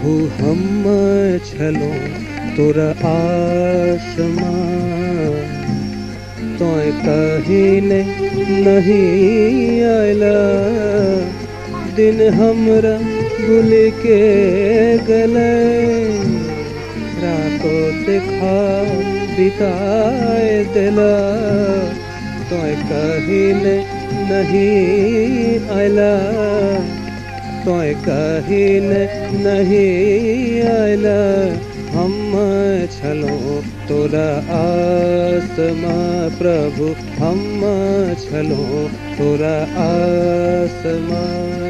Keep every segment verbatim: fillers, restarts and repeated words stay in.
प्रभु हम छलो तोरा आसमां तोय कहीं नहीं आयला दिन हमरा भूल के गले रातों देखा बिताए दिला तोय कहीं नहीं आयला तोय कहीं नहीं आयला हम छलो तोरा आसमां प्रभु हम छलो तोरा आसमां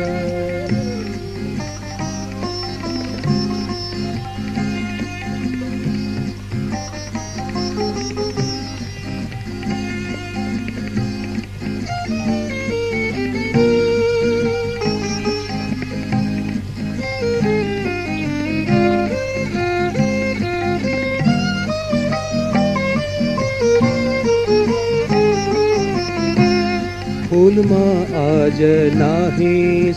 फूल माँ आज नाही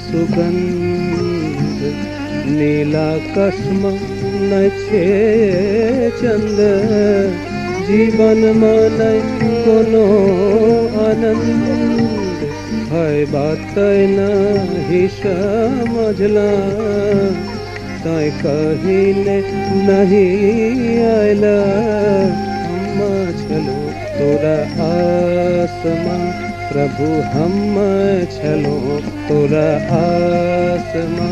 सुगंध नीला कसम न छे चंद जीवन मन कोनो आनंद है बात नहीं समझला तय कहीं नहीं आयला हम छलो तोरा आसमां प्रभु हम छलो तोरा आसमां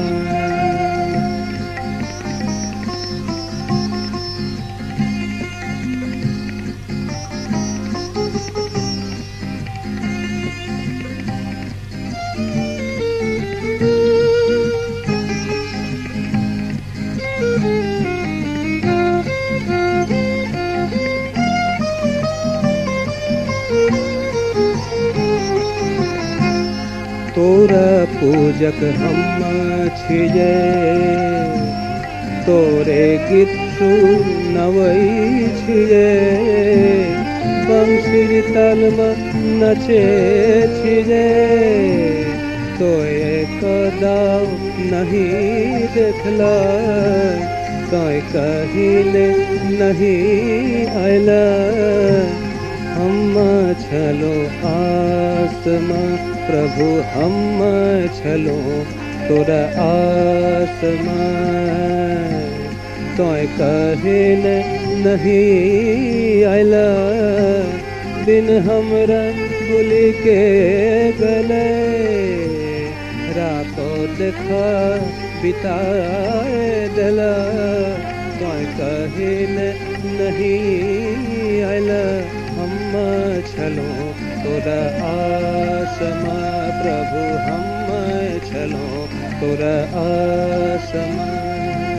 तोरा पूजक हम छिजे तोरे गीत सुनवै छिजे बंशी ताल में नचे छिजे तोय कदाव नहीं देखला तोय कहीं नहीं आयला हम छलो आसमां प्रभु हम छलो तोरा आसमां तोय कहीं नहीं आयला दिन हमरा भूल के गले रातों देखा बिताए दिला तोय कहीं नहीं आयला हम छलो तोरा आसमां प्रभु हम छलो तोरा आसमां।